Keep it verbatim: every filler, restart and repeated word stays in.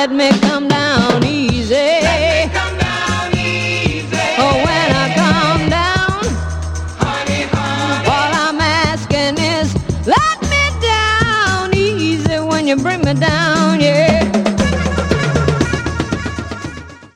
let me come down easy. Let me come down easy. Oh, when I come down, honey, honey. all I'm asking is let me down easy when you bring me down, yeah.